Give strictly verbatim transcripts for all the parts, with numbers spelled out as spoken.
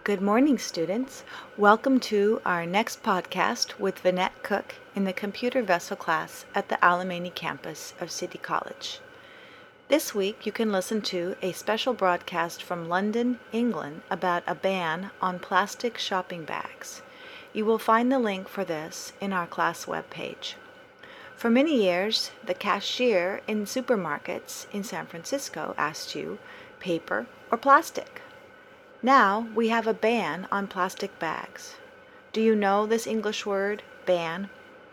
Good morning, students. Welcome to our next podcast with Vinette Cook in the Computer Vessel class at the Alemany campus of City College. This week, you can listen to a special broadcast from London, England about a ban on plastic shopping bags. You will find the link for this in our class webpage. For many years, the cashier in supermarkets in San Francisco asked you, paper or plastic? Now we have a ban on plastic bags. Do you know this English word, ban?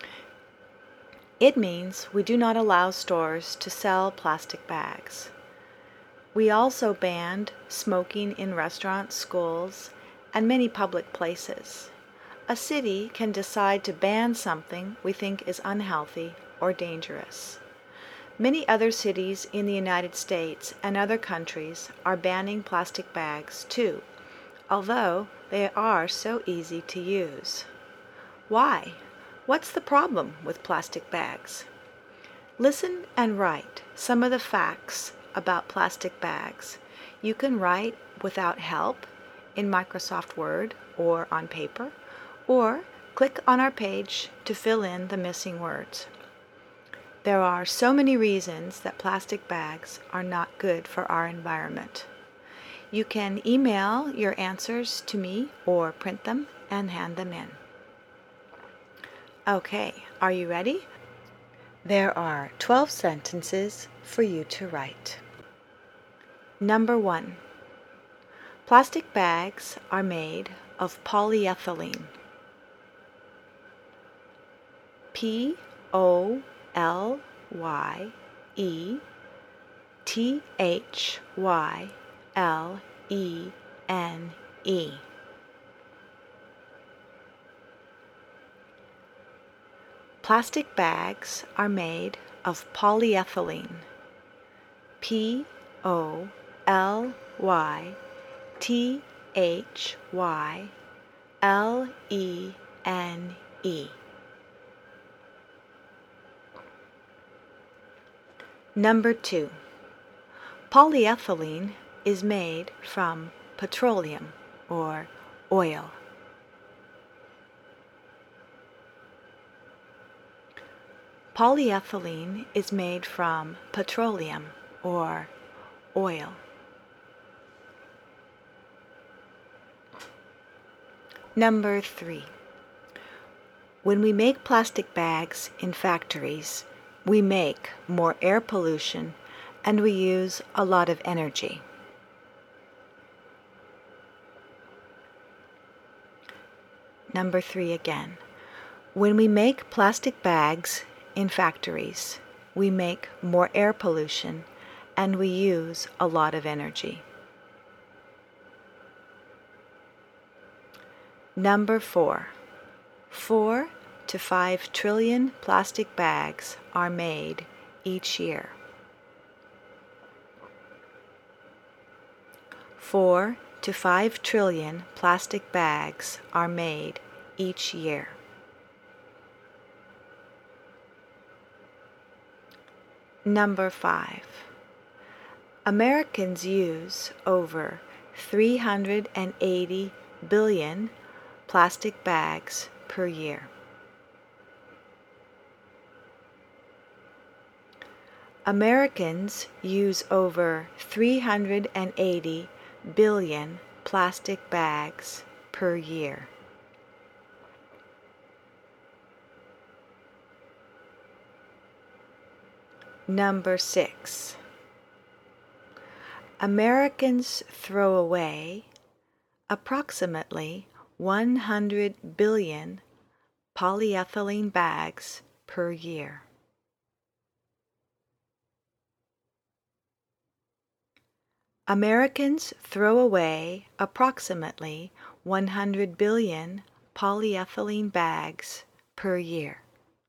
It means we do not allow stores to sell plastic bags. We also banned smoking in restaurants, schools, and many public places. A city can decide to ban something we think is unhealthy or dangerous. Many other cities in the United States and other countries are banning plastic bags too, although they are so easy to use. Why? What's the problem with plastic bags? Listen and write some of the facts about plastic bags. You can write without help in Microsoft Word or on paper, or click on our page to fill in the missing words. There are so many reasons that plastic bags are not good for our environment. You can email your answers to me or print them and hand them in. Okay, are you ready? There are twelve sentences for you to write. Number one. Plastic bags are made of polyethylene. P O L Y E T H Y L E N E. Plastic bags are made of polyethylene. P O L Y T H Y L E N E. Number two. Polyethylene is made from petroleum or oil. Polyethylene is made from petroleum or oil. Number three. When we make plastic bags in factories, we make more air pollution and we use a lot of energy. Number three again. When we make plastic bags in factories, we make more air pollution and we use a lot of energy. Number four. Four to five trillion plastic bags are made each year. Four to five trillion plastic bags are made each year. Number five. Americans use over three hundred eighty billion plastic bags per year. Americans use over three hundred eighty billion plastic bags per year. Number six. Americans throw away approximately one hundred billion polyethylene bags per year. Americans throw away approximately one hundred billion polyethylene bags per year.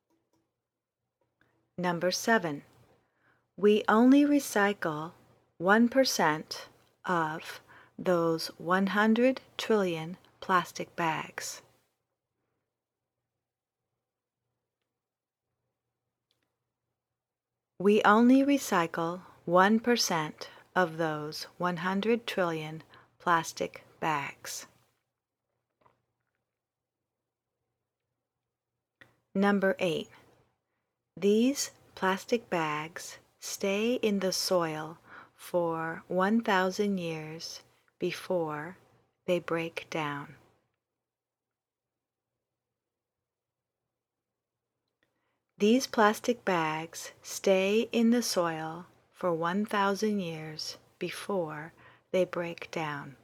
Number seven. We only recycle one percent of those one hundred trillion plastic bags. We only recycle one percent of those one hundred trillion plastic bags. Number eight. These plastic bags stay in the soil for one thousand years before they break down. These plastic bags stay in the soil for one thousand years before they break down.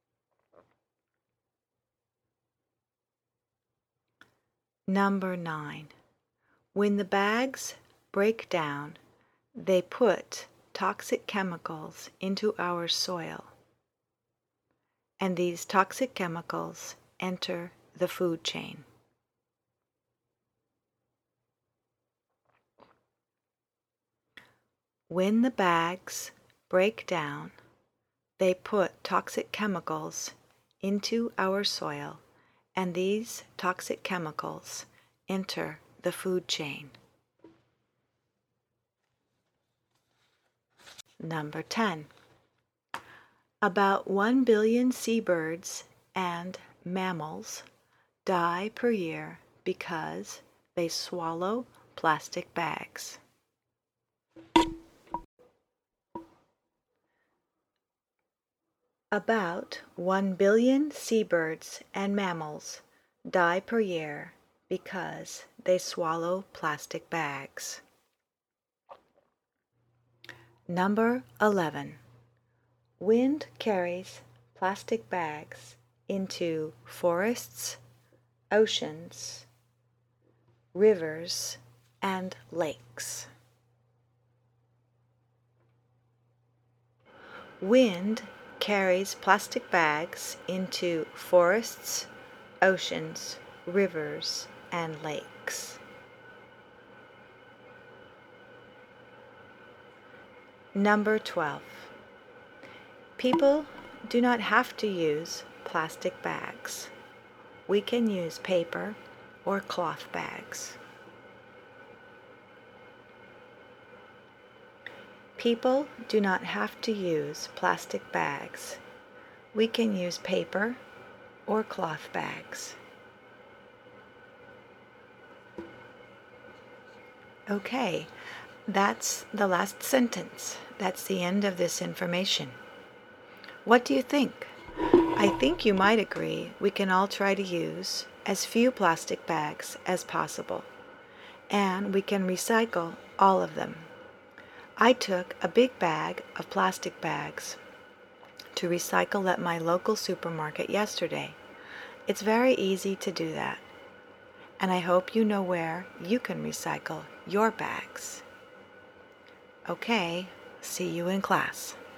Number nine. When the bags break down, they put toxic chemicals into our soil, and these toxic chemicals enter the food chain. When the bags break down, they put toxic chemicals into our soil, and these toxic chemicals enter the food chain. Number ten. About one billion seabirds and mammals die per year because they swallow plastic bags. About one billion seabirds and mammals die per year because they swallow plastic bags. Number eleven. Wind carries plastic bags into forests, oceans, rivers, and lakes. Wind carries plastic bags into forests, oceans, rivers, and lakes. Number twelve. People do not have to use plastic bags. We can use paper or cloth bags. People do not have to use plastic bags. We can use paper or cloth bags. Okay, that's the last sentence. That's the end of this information. What do you think? I think you might agree we can all try to use as few plastic bags as possible, and we can recycle all of them. I took a big bag of plastic bags to recycle at my local supermarket yesterday. It's very easy to do that, and I hope you know where you can recycle your bags. Okay, see you in class.